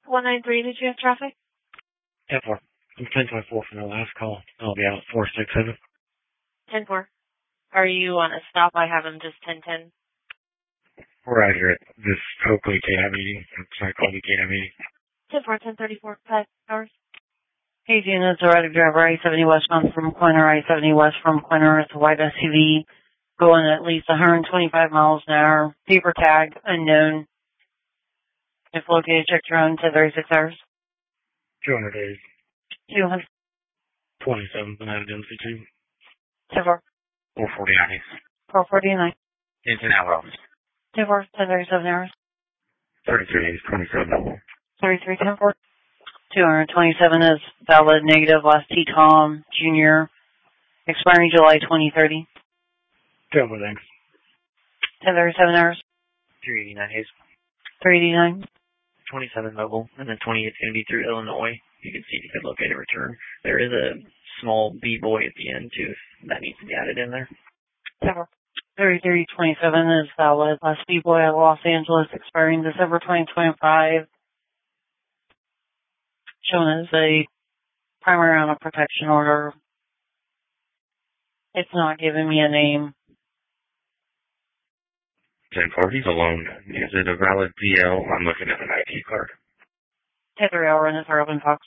193, did you have traffic? 10-4. I'm 10-4 from the last call. I'll be out 467. 10-4. Are you on a stop? I have them just 10-10. We're out here at this Oakley KI meeting. I called the KI meeting. 10-4, 10-34, 5 hours. Hey, Gina, it's a Radic driver, I-70 westbound from Quinter, I-70 west from Quinter. It's a white SUV going at least 125 miles an hour. Paper tag, unknown. If located, check your own 10-36 hours. 200 days. 200. 27, Banana Dempsey 2. 10-4. 440 hours. 449. 10 hours. 10-4, 10-37 hours. 33 days, 27. 33, 10-4. 227 is valid negative last T-Tom Junior, expiring July 2030. Double thanks. 10-37 hours. 389 days. 389. 27 mobile, and then 28 is going to be through Illinois. You can see if you could locate a return. There is a small B-boy at the end, too, if that needs to be added in there. 3327 is valid. Last B-boy at Los Angeles, expiring December 2025. Shown as a primary on a protection order. It's not giving me a name. 10-4, he's alone. Is it a valid PL? I'm looking at an ID card. 10-3 hour in the Urban Fox.